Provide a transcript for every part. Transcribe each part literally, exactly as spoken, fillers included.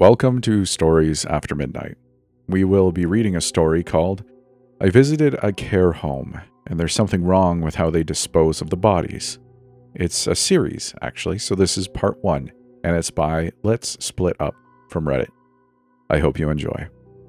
Welcome to Stories After Midnight. We will be reading a story called I Visited a Care Home, and There's Something Wrong with How They Dispose of the Bodies. It's a series, actually, so this is part one, and it's by Let's Split Up from Reddit. I hope you enjoy.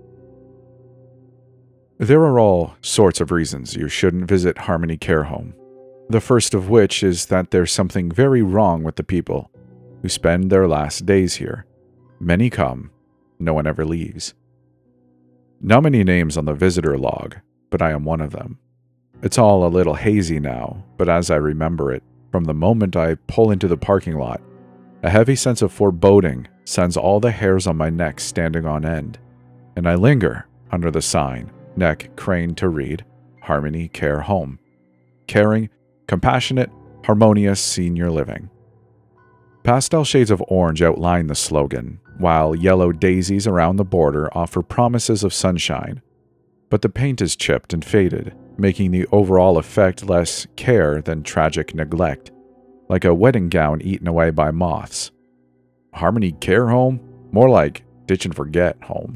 There are all sorts of reasons you shouldn't visit Harmony Care Home. The first of which is that there's something very wrong with the people who spend their last days here. Many come, no one ever leaves. Not many names on the visitor log, but I am one of them. It's all a little hazy now, but as I remember it, from the moment I pull into the parking lot, a heavy sense of foreboding sends all the hairs on my neck standing on end, and I linger under the sign, neck craned to read, Harmony Care Home. Caring, compassionate, harmonious senior living. Pastel shades of orange outline the slogan, while yellow daisies around the border offer promises of sunshine. But the paint is chipped and faded, making the overall effect less care than tragic neglect, like a wedding gown eaten away by moths. Harmony Care Home? More like ditch and forget home.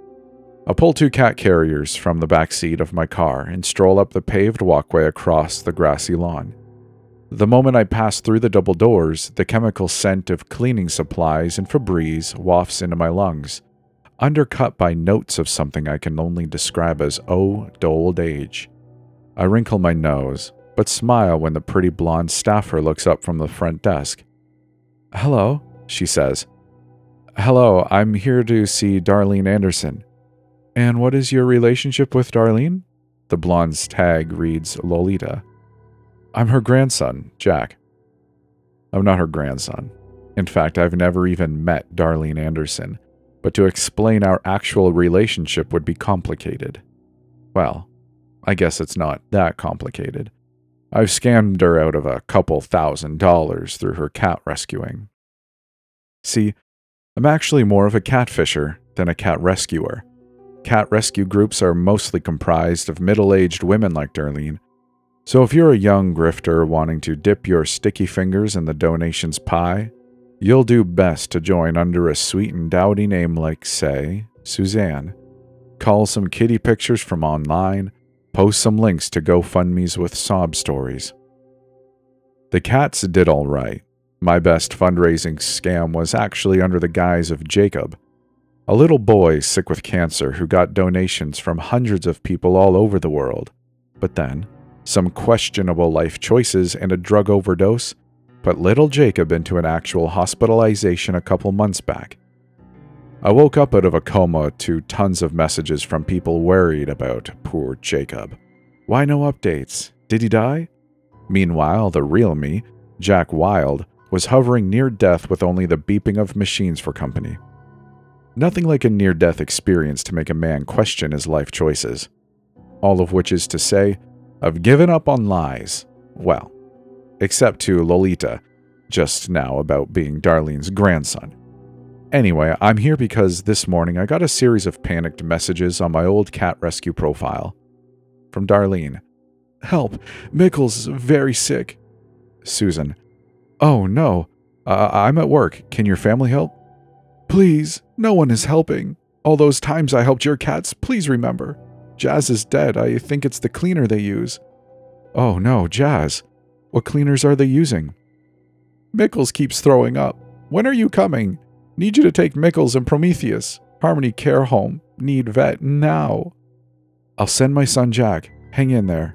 I pull two cat carriers from the back seat of my car and stroll up the paved walkway across the grassy lawn. The moment I pass through the double doors, the chemical scent of cleaning supplies and Febreze wafts into my lungs, undercut by notes of something I can only describe as oh, old age. I wrinkle my nose, but smile when the pretty blonde staffer looks up from the front desk. "Hello," she says. "Hello, I'm here to see Darlene Anderson." "And what is your relationship with Darlene?" The blonde's tag reads Lolita. "I'm her grandson, Jack." I'm not her grandson. In fact, I've never even met Darlene Anderson, but to explain our actual relationship would be complicated. Well, I guess it's not that complicated. I've scammed her out of a couple thousand dollars through her cat rescuing. See, I'm actually more of a catfisher than a cat rescuer. Cat rescue groups are mostly comprised of middle-aged women like Darlene. So if you're a young grifter wanting to dip your sticky fingers in the donations pie, you'll do best to join under a sweet and dowdy name like, say, Suzanne. Call some kitty pictures from online, post some links to GoFundMes with sob stories. The cats did all right. My best fundraising scam was actually under the guise of Jacob, a little boy sick with cancer who got donations from hundreds of people all over the world. But then, some questionable life choices and a drug overdose put little Jacob into an actual hospitalization a couple months back. I woke up out of a coma to tons of messages from people worried about poor Jacob. Why no updates? Did he die? Meanwhile, the real me, Jack Wild, was hovering near death with only the beeping of machines for company. Nothing like a near-death experience to make a man question his life choices. All of which is to say, I've given up on lies. Well, except to Lolita, just now about being Darlene's grandson. Anyway, I'm here because this morning I got a series of panicked messages on my old cat rescue profile. From Darlene. "Help! Mickle's very sick." Susan. "Oh no, uh, I'm at work. Can your family help?" "Please, no one is helping. All those times I helped your cats, please remember. Jazz is dead. I think it's the cleaner they use." "Oh no, Jazz. What cleaners are they using?" "Mickles keeps throwing up. When are you coming? Need you to take Mickles and Prometheus. Harmony Care Home. Need vet now." "I'll send my son Jack. Hang in there."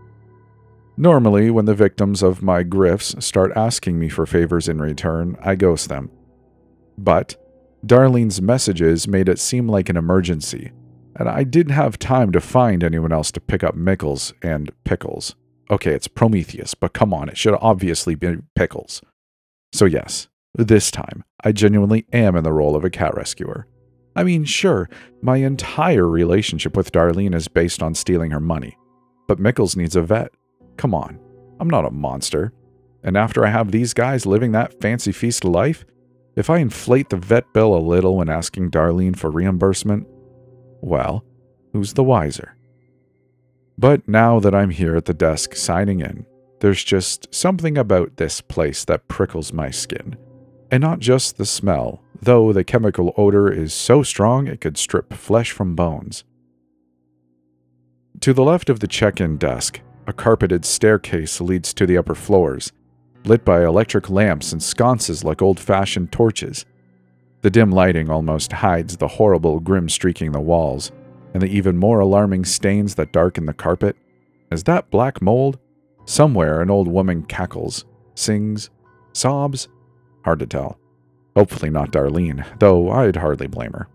Normally, when the victims of my grifts start asking me for favors in return, I ghost them. But Darlene's messages made it seem like an emergency, and I didn't have time to find anyone else to pick up Mickles and Pickles. Okay, it's Prometheus, but come on, it should obviously be Pickles. So yes, this time, I genuinely am in the role of a cat rescuer. I mean, sure, my entire relationship with Darlene is based on stealing her money, but Mickles needs a vet. Come on, I'm not a monster. And after I have these guys living that fancy feast life, if I inflate the vet bill a little when asking Darlene for reimbursement, well, who's the wiser? But now that I'm here at the desk signing in, there's just something about this place that prickles my skin. And not just the smell, though the chemical odor is so strong it could strip flesh from bones. To the left of the check-in desk, a carpeted staircase leads to the upper floors, lit by electric lamps and sconces like old-fashioned torches. The dim lighting almost hides the horrible grim streaking the walls, and the even more alarming stains that darken the carpet. Is that black mold? Somewhere an old woman cackles, sings, sobs. Hard to tell. Hopefully not Darlene, though I'd hardly blame her.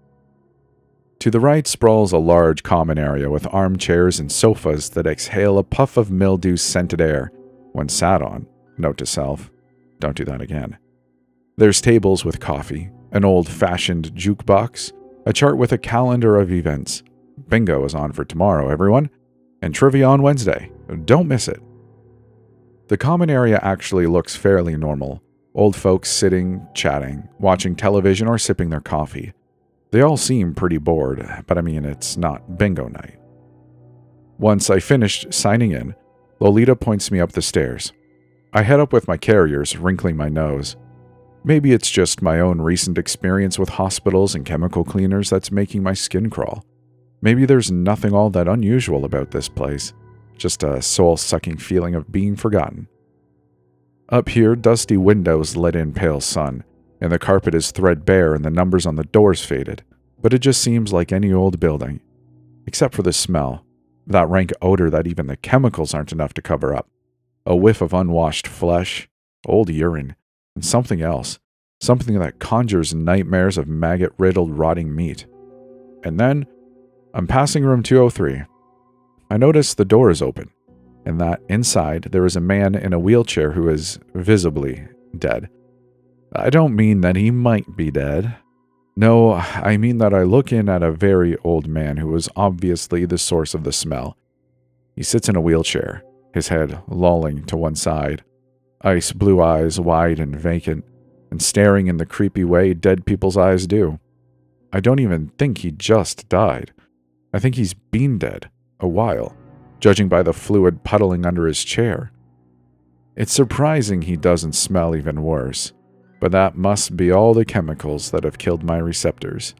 To the right sprawls a large common area with armchairs and sofas that exhale a puff of mildew-scented air when sat on. Note to self, don't do that again. There's tables with coffee, an old-fashioned jukebox, a chart with a calendar of events. Bingo is on for tomorrow, everyone, and trivia on Wednesday. Don't miss it. The common area actually looks fairly normal. Old folks sitting, chatting, watching television, or sipping their coffee. They all seem pretty bored, but I mean, it's not bingo night. Once I finished signing in, Lolita points me up the stairs. I head up with my carriers, wrinkling my nose. Maybe it's just my own recent experience with hospitals and chemical cleaners that's making my skin crawl. Maybe there's nothing all that unusual about this place, just a soul-sucking feeling of being forgotten. Up here, dusty windows let in pale sun, and the carpet is threadbare and the numbers on the doors faded, but it just seems like any old building. Except for the smell, that rank odor that even the chemicals aren't enough to cover up. A whiff of unwashed flesh, old urine, and something else, something that conjures nightmares of maggot-riddled rotting meat. And then, I'm passing room two oh three. I notice the door is open, and that inside there is a man in a wheelchair who is visibly dead. I don't mean that he might be dead. No, I mean that I look in at a very old man who is obviously the source of the smell. He sits in a wheelchair, his head lolling to one side, ice blue eyes wide and vacant, and staring in the creepy way dead people's eyes do. I don't even think he just died. I think he's been dead a while, judging by the fluid puddling under his chair. It's surprising he doesn't smell even worse, but that must be all the chemicals that have killed my receptors.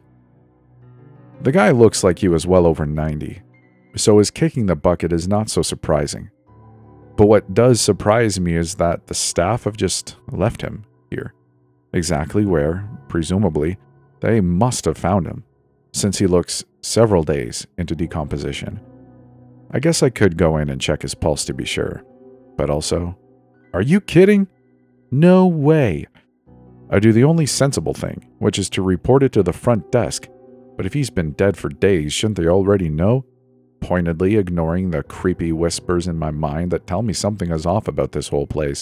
The guy looks like he was well over ninety, so his kicking the bucket is not so surprising. But what does surprise me is that the staff have just left him here, exactly where, presumably, they must have found him, since he looks several days into decomposition. I guess I could go in and check his pulse to be sure, but also, are you kidding? No way! I do the only sensible thing, which is to report it to the front desk, but if he's been dead for days, shouldn't they already know? Pointedly ignoring the creepy whispers in my mind that tell me something is off about this whole place.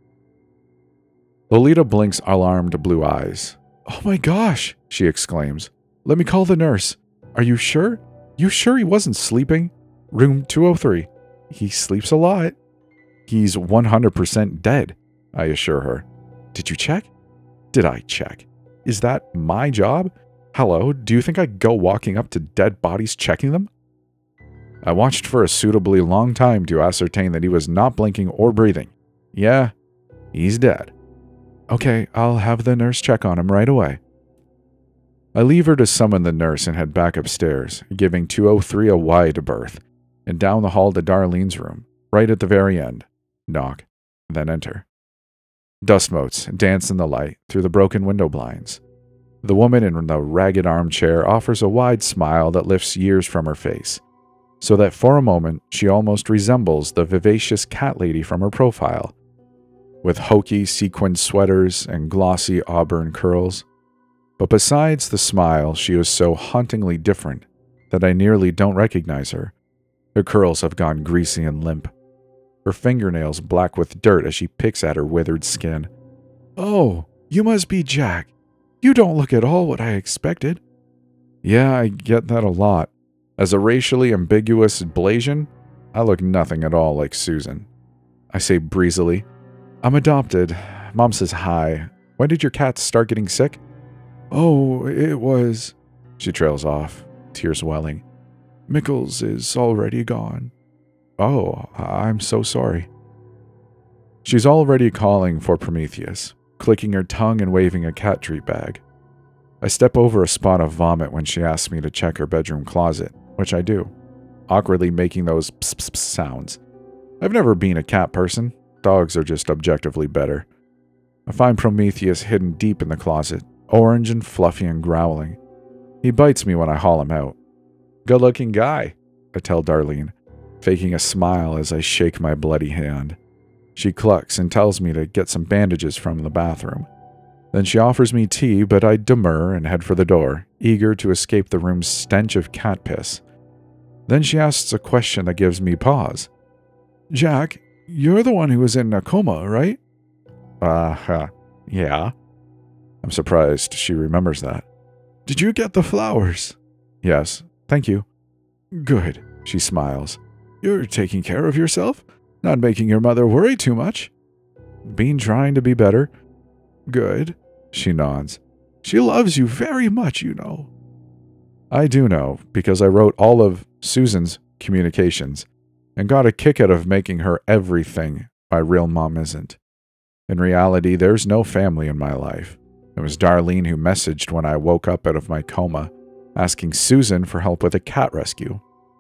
Lolita blinks alarmed blue eyes. Oh my gosh, she exclaims. Let me call the nurse. Are you sure? You sure he wasn't sleeping? Room two oh three. He sleeps a lot. He's one hundred percent dead, I assure her. Did you check? Did I check? Is that my job? Hello, do you think I go walking up to dead bodies checking them? I watched for a suitably long time to ascertain that he was not blinking or breathing. Yeah, he's dead. Okay, I'll have the nurse check on him right away. I leave her to summon the nurse and head back upstairs, giving two oh three a wide berth, and down the hall to Darlene's room, right at the very end. Knock, then enter. Dust motes dance in the light through the broken window blinds. The woman in the ragged armchair offers a wide smile that lifts years from her face, so that for a moment she almost resembles the vivacious cat lady from her profile, with hokey sequined sweaters and glossy auburn curls. But besides the smile, she is so hauntingly different that I nearly don't recognize her. Her curls have gone greasy and limp, her fingernails black with dirt as she picks at her withered skin. Oh, you must be Jack. You don't look at all what I expected. Yeah, I get that a lot. As a racially ambiguous Blasian, I look nothing at all like Susan. I say breezily, I'm adopted. Mom says hi. When did your cats start getting sick? Oh, it was... She trails off, tears welling. Mickles is already gone. Oh, I'm so sorry. She's already calling for Prometheus, clicking her tongue and waving a cat treat bag. I step over a spot of vomit when she asks me to check her bedroom closet, which I do, awkwardly making those pss pss pss sounds. I've never been a cat person. Dogs are just objectively better. I find Prometheus hidden deep in the closet, orange and fluffy and growling. He bites me when I haul him out. Good-looking guy, I tell Darlene, faking a smile as I shake my bloody hand. She clucks and tells me to get some bandages from the bathroom. Then she offers me tea, but I demur and head for the door, eager to escape the room's stench of cat piss. Then she asks a question that gives me pause. Jack, you're the one who was in a coma, right? Uh, uh, yeah. I'm surprised she remembers that. Did you get the flowers? Yes, thank you. Good, she smiles. You're taking care of yourself? Not making your mother worry too much? Been trying to be better. Good, she nods. She loves you very much, you know. I do know, because I wrote all of Susan's communications and got a kick out of making her everything my real mom isn't. In reality, there's no family in my life. It was Darlene who messaged when I woke up out of my coma, asking Susan for help with a cat rescue.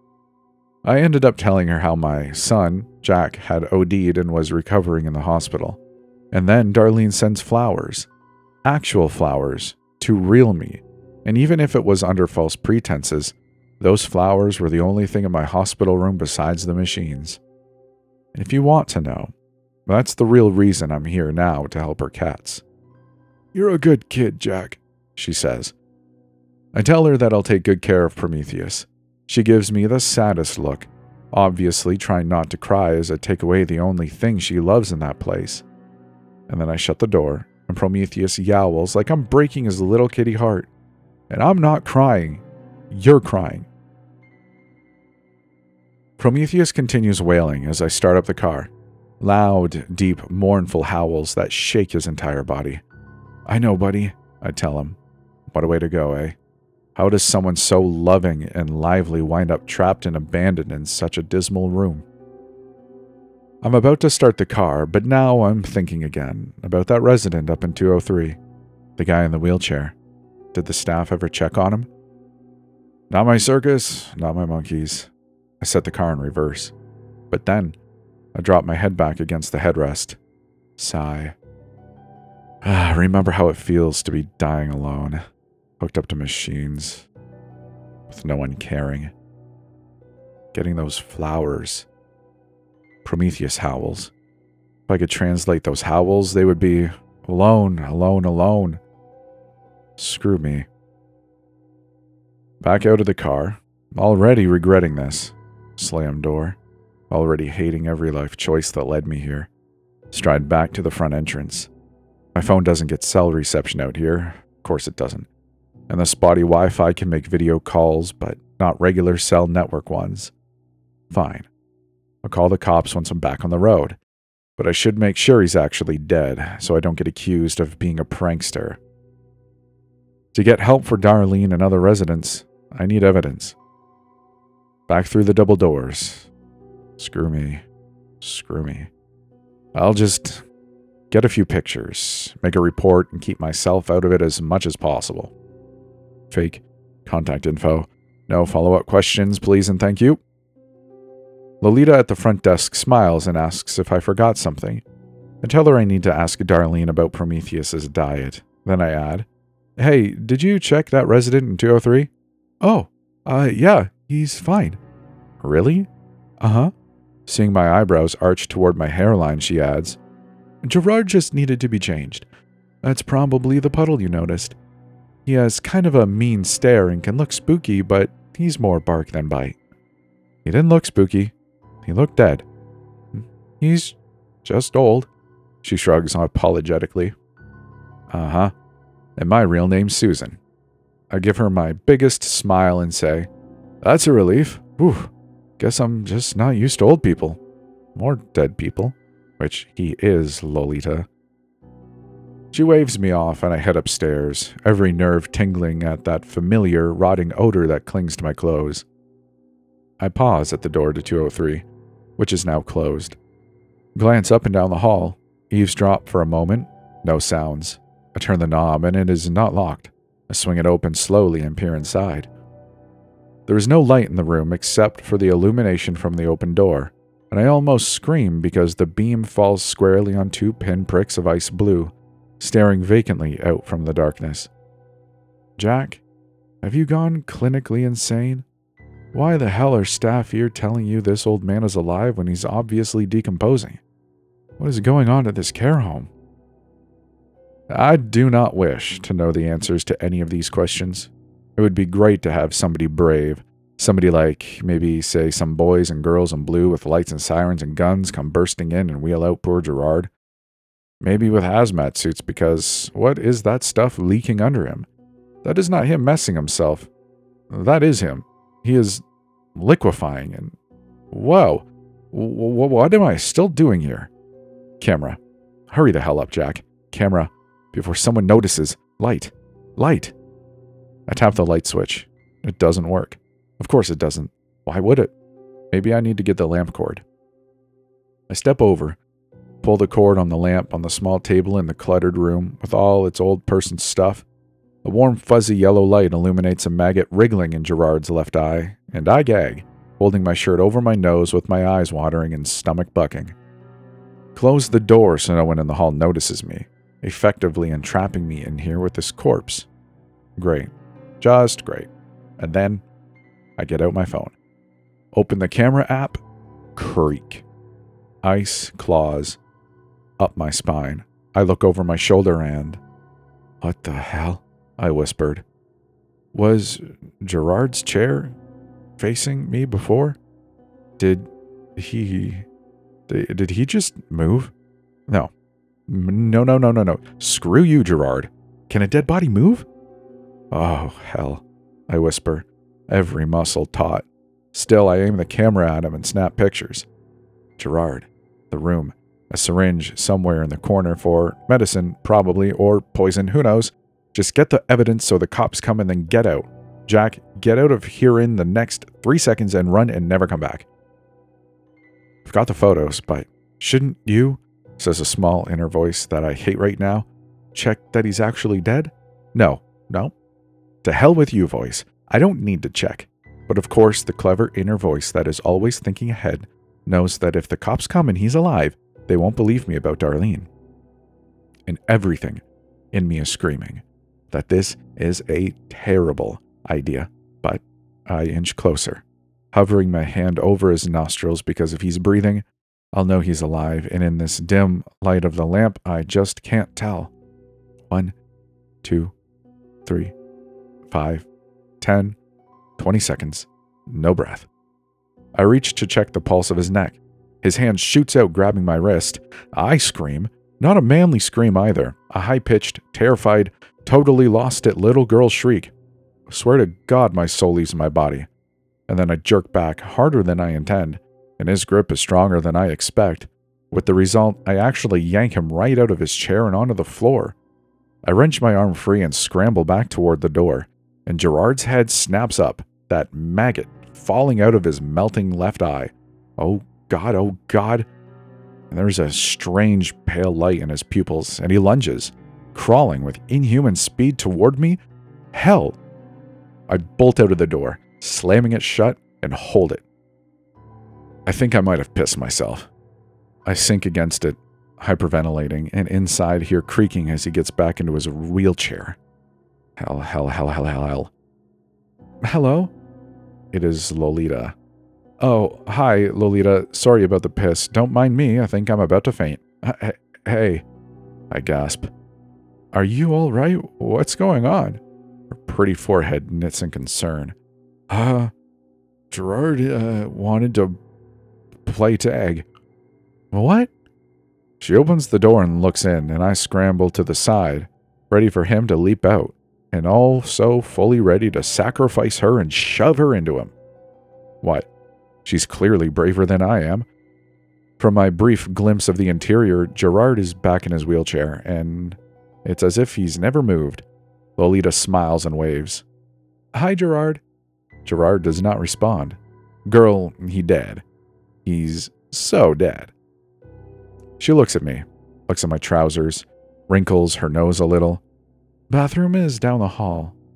I ended up telling her how my son, Jack, had O D'd and was recovering in the hospital. And then Darlene sends flowers. Actual flowers. To real me. And even if it was under false pretenses, those flowers were the only thing in my hospital room besides the machines. And if you want to know, that's the real reason I'm here now to help her cats. You're a good kid, Jack, she says. I tell her that I'll take good care of Prometheus. She gives me the saddest look, obviously trying not to cry as I take away the only thing she loves in that place. And then I shut the door, and Prometheus yowls like I'm breaking his little kitty heart. And I'm not crying. You're crying. Prometheus continues wailing as I start up the car. Loud, deep, mournful howls that shake his entire body. I know, buddy, I tell him. What a way to go, eh? How does someone so loving and lively wind up trapped and abandoned in such a dismal room? I'm about to start the car, but now I'm thinking again about that resident up in two oh three. The guy in the wheelchair. Did the staff ever check on him? Not my circus, not my monkeys. I set the car in reverse. But then, I drop my head back against the headrest. Sigh. Ah, remember how it feels to be dying alone, hooked up to machines, with no one caring. Getting those flowers. Prometheus howls. If I could translate those howls, they would be alone, alone, alone. Screw me. Back out of the car, already regretting this. Slam door. Already hating every life choice that led me here. Stride back to the front entrance. My phone doesn't get cell reception out here. Of course it doesn't. And the spotty Wi-Fi can make video calls, but not regular cell network ones. Fine. I'll call the cops once I'm back on the road. But I should make sure he's actually dead, so I don't get accused of being a prankster. To get help for Darlene and other residents, I need evidence. Back through the double doors. Screw me. Screw me. I'll just get a few pictures, make a report, and keep myself out of it as much as possible. Fake. Contact info. No follow-up questions, please and thank you. Lolita at the front desk smiles and asks if I forgot something. I tell her I need to ask Darlene about Prometheus's diet. Then I add, Hey, did you check that resident in two oh three? Oh, uh, yeah, he's fine. Really? Uh-huh. Seeing my eyebrows arch toward my hairline, she adds, Gerard just needed to be changed. That's probably the puddle you noticed. He has kind of a mean stare and can look spooky, but he's more bark than bite. He didn't look spooky. He looked dead. He's just old. She shrugs apologetically. Uh-huh. And my real name's Susan. I give her my biggest smile and say, That's a relief. Whew. Guess I'm just not used to old people. Or dead people. Which he is, Lolita. She waves me off and I head upstairs, every nerve tingling at that familiar, rotting odor that clings to my clothes. I pause at the door to two oh three, which is now closed. Glance up and down the hall, eavesdrop for a moment, no sounds. I turn the knob and it is not locked. I swing it open slowly and peer inside. There is no light in the room except for the illumination from the open door, and I almost scream because the beam falls squarely on two pinpricks of ice blue, staring vacantly out from the darkness. Jack, have you gone clinically insane? Why the hell are staff here telling you this old man is alive when he's obviously decomposing? What is going on at this care home? I do not wish to know the answers to any of these questions. It would be great to have somebody brave, somebody like, maybe, say, some boys and girls in blue with lights and sirens and guns come bursting in and wheel out poor Gerard. Maybe with hazmat suits, because what is that stuff leaking under him? That is not him messing himself. That is him. He is liquefying and... Whoa! W- what am I still doing here? Camera. Hurry the hell up, Jack. Camera. Before someone notices. Light. Light. I tap the light switch. It doesn't work. Of course it doesn't. Why would it? Maybe I need to get the lamp cord. I step over, pull the cord on the lamp on the small table in the cluttered room with all its old person stuff. A warm, fuzzy yellow light illuminates a maggot wriggling in Gerard's left eye, and I gag, holding my shirt over my nose with my eyes watering and stomach bucking. Close the door so no one in the hall notices me, effectively entrapping me in here with this corpse. Great. Just great. And then, I get out my phone. Open the camera app. Creak. Ice claws up my spine. I look over my shoulder and... What the hell? I whispered. Was Gerard's chair facing me before? Did he... Did he just move? No. No, no, no, no, no. Screw you, Gerard. Can a dead body move? Oh, hell, I whisper, every muscle taut. Still, I aim the camera at him and snap pictures. Gerard, the room, a syringe somewhere in the corner for medicine, probably, or poison, who knows. Just get the evidence so the cops come and then get out. Jack, get out of here in the next three seconds and run and never come back. I've got the photos, but shouldn't you, says a small inner voice that I hate right now, check that he's actually dead? No, no. To hell with you, voice. I don't need to check. But of course, the clever inner voice that is always thinking ahead knows that if the cops come and he's alive, they won't believe me about Darlene. And everything in me is screaming that this is a terrible idea, but I inch closer, hovering my hand over his nostrils because if he's breathing, I'll know he's alive, and in this dim light of the lamp, I just can't tell. One, two, three, five, ten, twenty seconds, no breath. I reach to check the pulse of his neck. His hand shoots out, grabbing my wrist. I scream, not a manly scream either, a high-pitched, terrified, totally lost it little girl shriek. I swear to God my soul leaves my body. And then I jerk back harder than I intend, and his grip is stronger than I expect. With the result, I actually yank him right out of his chair and onto the floor. I wrench my arm free and scramble back toward the door, and Gerard's head snaps up, that maggot falling out of his melting left eye. Oh God, oh God. And there's a strange pale light in his pupils, and he lunges, crawling with inhuman speed toward me. Hell! I bolt out of the door, slamming it shut, and hold it. I think I might have pissed myself. I sink against it, hyperventilating, and inside hear creaking as he gets back into his wheelchair. Hell, hell, hell, hell, hell, hell. Hello? It is Lolita. Oh, hi, Lolita. Sorry about the piss. Don't mind me. I think I'm about to faint. H- hey, I gasp. Are you all right? What's going on? Her pretty forehead knits in concern. Uh, Gerard uh, wanted to play tag. What? She opens the door and looks in, and I scramble to the side, ready for him to leap out, and also fully ready to sacrifice her and shove her into him. What? She's clearly braver than I am. From my brief glimpse of the interior, Gerard is back in his wheelchair, and it's as if he's never moved. Lolita smiles and waves. Hi, Gerard. Gerard does not respond. Girl, he dead. He's so dead. She looks at me, looks at my trousers, wrinkles her nose a little. Bathroom is down the hall.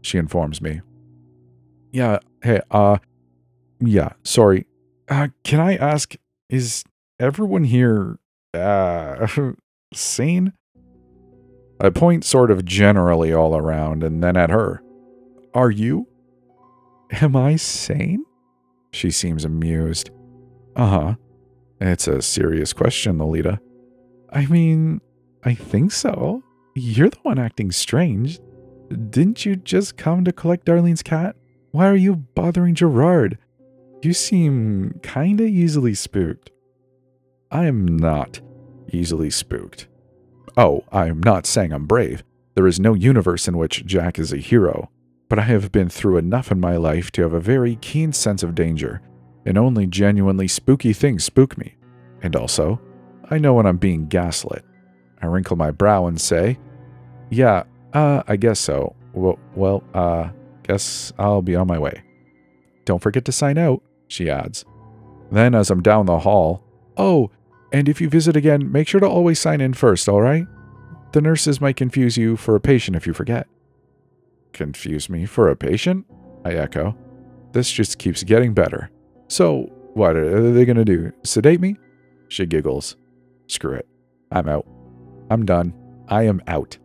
she informs me. Yeah, hey, uh, yeah, sorry. Uh, can I ask, is everyone here, uh, sane? I point sort of generally all around and then at her. Are you? Am I sane? She seems amused. Uh-huh. It's a serious question, Lolita. I mean, I think so. You're the one acting strange. Didn't you just come to collect Darlene's cat? Why are you bothering Gerard? You seem kinda easily spooked. I am not easily spooked. Oh, I'm not saying I'm brave. There is no universe in which Jack is a hero. But I have been through enough in my life to have a very keen sense of danger, and only genuinely spooky things spook me. And also, I know when I'm being gaslit. I wrinkle my brow and say, yeah, uh, I guess so. Well, well, uh, guess I'll be on my way. Don't forget to sign out, she adds. Then as I'm down the hall, oh, and if you visit again, make sure to always sign in first, all right? The nurses might confuse you for a patient if you forget. Confuse me for a patient? I echo. This just keeps getting better. So, what are they going to do? Sedate me? She giggles. Screw it. I'm out. I'm done. I am out.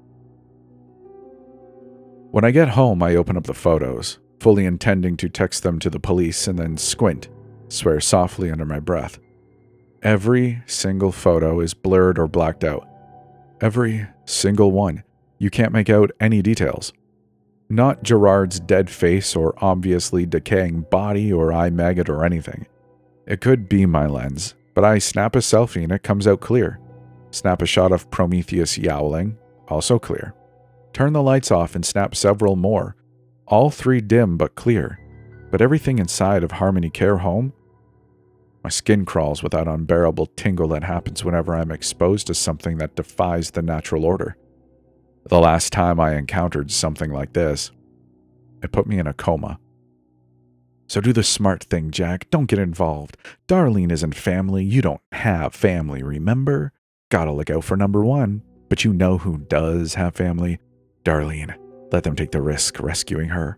When I get home, I open up the photos, fully intending to text them to the police and then squint, swear softly under my breath. Every single photo is blurred or blacked out. Every single one. You can't make out any details. Not Gerard's dead face or obviously decaying body or eye maggot or anything. It could be my lens, but I snap a selfie and it comes out clear. Snap a shot of Prometheus yowling, also clear. Turn the lights off and snap several more, all three dim but clear. But everything inside of Harmony Care Home? My skin crawls with that unbearable tingle that happens whenever I'm exposed to something that defies the natural order. The last time I encountered something like this, it put me in a coma. So do the smart thing, Jack. Don't get involved. Darlene isn't family. You don't have family, remember? Gotta look out for number one. But you know who does have family? Darlene. Let them take the risk rescuing her.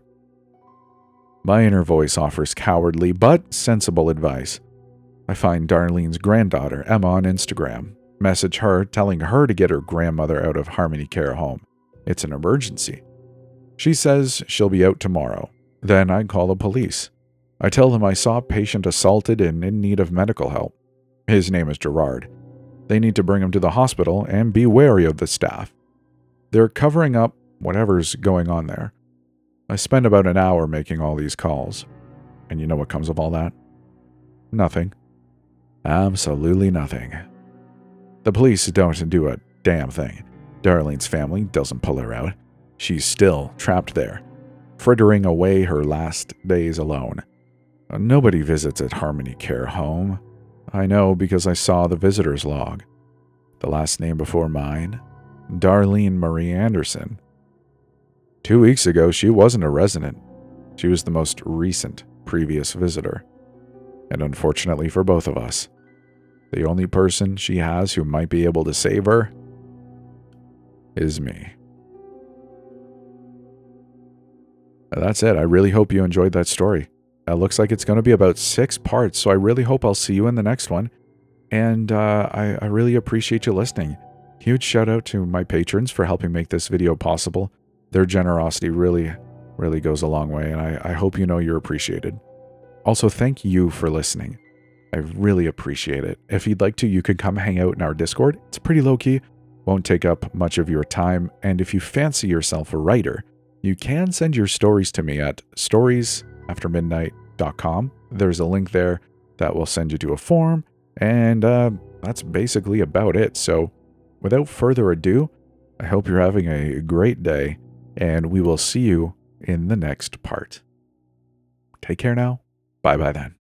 My inner voice offers cowardly but sensible advice. I find Darlene's granddaughter, Emma, on Instagram. Message her, telling her to get her grandmother out of Harmony Care Home. It's an emergency. She says she'll be out tomorrow. Then I call the police. I tell them I saw a patient assaulted and in need of medical help. His name is Gerard. They need to bring him to the hospital and be wary of the staff. They're covering up whatever's going on there. I spend about an hour making all these calls. And you know what comes of all that? Nothing. Absolutely nothing. The police don't do a damn thing. Darlene's family doesn't pull her out. She's still trapped there, frittering away her last days alone. Nobody visits at Harmony Care Home. I know because I saw the visitor's log. The last name before mine, Darlene Marie Anderson. Two weeks ago, she wasn't a resident. She was the most recent previous visitor. And unfortunately for both of us, the only person she has who might be able to save her is me. That's it. I really hope you enjoyed that story. It looks like it's going to be about six parts, so I really hope I'll see you in the next one. And uh, I, I really appreciate you listening. Huge shout out to my patrons for helping make this video possible. Their generosity really, really goes a long way, and I, I hope you know you're appreciated. Also, thank you for listening. I really appreciate it. If you'd like to, you could come hang out in our Discord. It's pretty low-key, won't take up much of your time, and if you fancy yourself a writer, you can send your stories to me at stories after midnight dot com. There's a link there that will send you to a form, and uh, that's basically about it. So, without further ado, I hope you're having a great day, and we will see you in the next part. Take care now. Bye-bye then.